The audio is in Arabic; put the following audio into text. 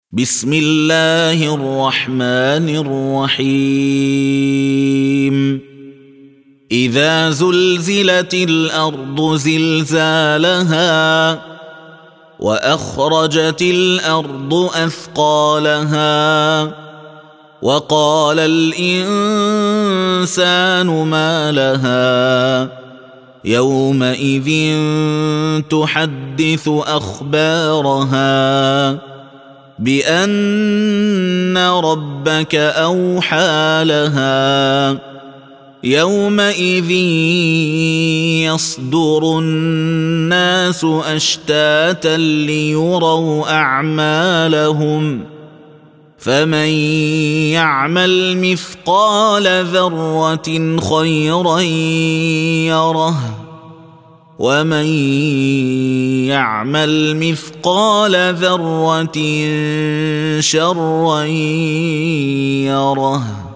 بسم الله الرحمن الرحيم إذا زلزلت الأرض زلزالها وأخرجت الأرض أثقالها وقال الإنسان ما لها يومئذ تحدث أخبارها بأن ربك أوحى لها يومئذ يصدر الناس أشتاتا ليروا أعمالهم فمن يعمل مثقال ذرة خيرا يره ومن يعمل مثقال ذرة شرا يره